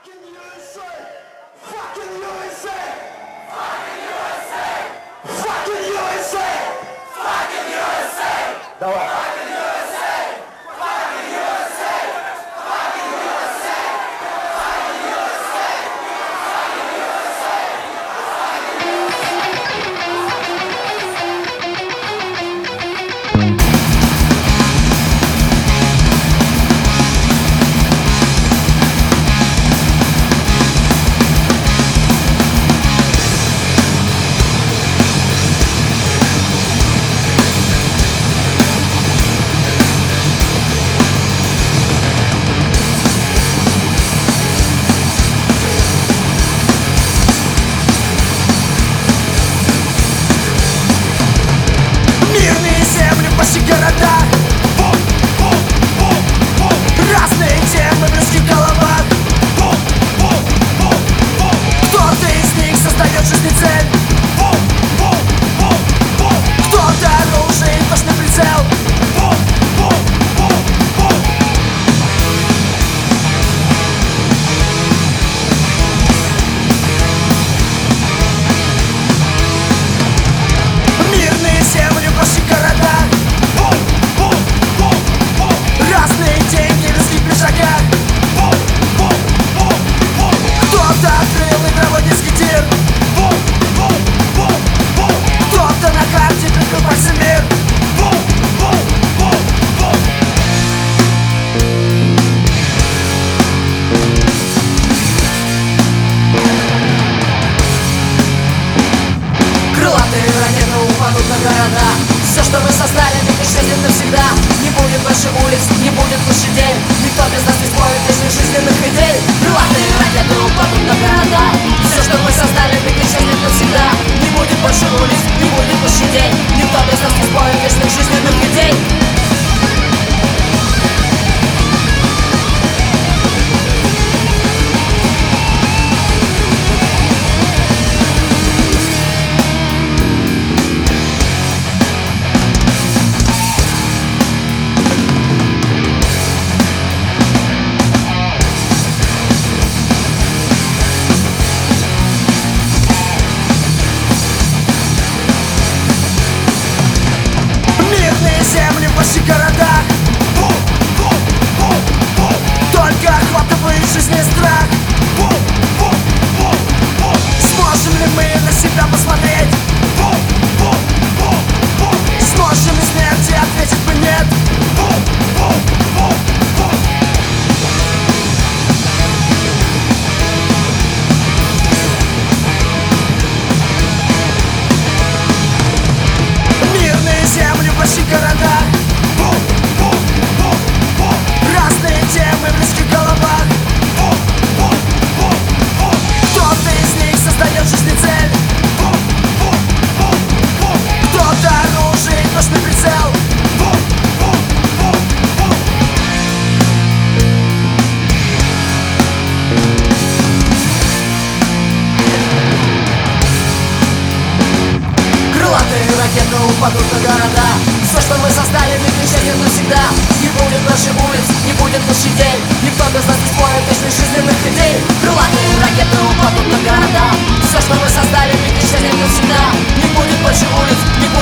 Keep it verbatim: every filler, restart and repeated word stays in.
Fucking U S A! Fucking U S A! Fucking U S A! Fucking U S A! Fucking U S A! Давай! Fucking U S A! Fucking U S A! Fucking U S A! Fucking U S A! Fucking U S A! Почти города, бум, бум, бум, бум. Разные темы в людских головах, бум, бум, бум, бум. Кто-то из них создает жизни цель, бум, бум, бум, бум. Кто-то оружие и точный прицел, бум, бум, бум, бум. Мирные земли в ваших городах, разные деньги в людских пиджаках, бум, бум, бум, бум. Кто-то открыл игровой детский тир, бум, бум, бум, бум. Кто-то на карте прикрыл пальцем мир, бум, бум, бум, бум. Крылатые ракеты упадут на города. Все, что мы создали, ведь исчезнет навсегда. Не будет больше улиц, не будет площадей. Никто без нас не спорит вечных жизненных идей. Крылатые ракеты упадут на города. Все, что мы создали, ведь исчезнет навсегда. Не будет больше улиц, не будет площадей. Никто без нас не спорит вечных жизненных идей. Земли в ваших городах, бум, бум, бум, бум. Только охватывает жизнь и страх, бум, бум, бум, бум. Сможем ли мы на себя посмотреть, бум, бум, бум, бум. Сможем ли смерти ответить бы нет, бум, бум, бум, бум. Мирные земли в ваших городах, бум, бум, бум, бум. Разные темы в людских головах, бум, бум, бум, бум. Кто-то из них создает жизни цель, бум, бум, бум, бум. Кто-то оружие и точный прицел, бум, бум, бум, бум. Крылатые ракеты упадут на города. Все, что мы создали, ведь исчезнет навсегда. Не будет больше улиц, не будет площадей. Никто без нас не спорит вечных жизненных идей. Крылатые ракеты упадут на города. Все, что мы создали, ведь исчезнет навсегда. Не будет больше улиц, не